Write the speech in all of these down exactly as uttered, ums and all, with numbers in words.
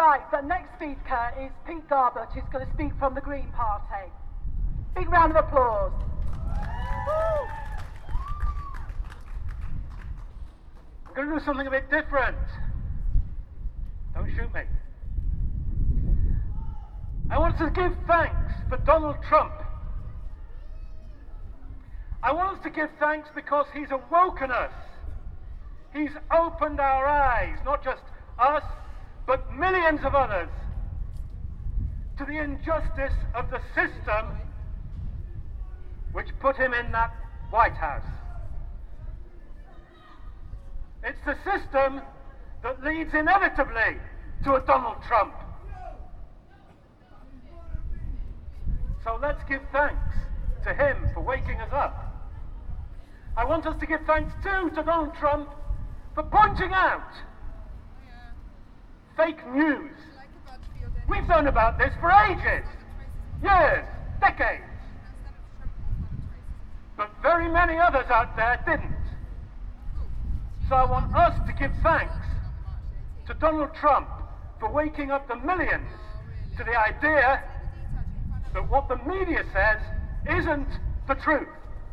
Right, the next speaker is Pete Garbett, who's going to speak from the Green Party. Big round of applause. Woo. We're going to do something a bit different. Don't shoot me. I want to give thanks for Donald Trump. I want us to give thanks because he's awoken us. He's opened our eyes, not just us, but millions of others, to the injustice of the system which put him in that White House. It's the system that leads inevitably to a Donald Trump. So let's give thanks to him for waking us up. I want us to give thanks too to Donald Trump for pointing out fake news. We've known about this for ages, years, decades. But very many others out there didn't. So I want us to give thanks to Donald Trump for waking up the millions to the idea that what the media says isn't the truth.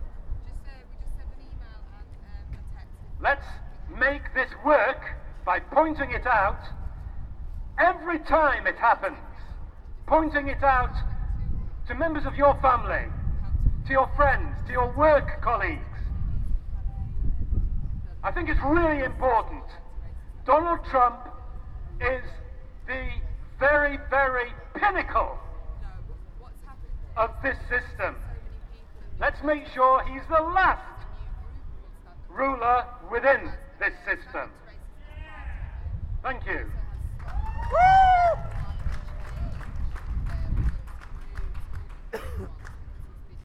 Let's make this work by pointing it out every time it happens. Pointing it out to members of your family, to your friends, to your work colleagues. I think it's really important. Donald Trump is the very, very pinnacle of this system. Let's make sure he's the last ruler within this system. Thank you.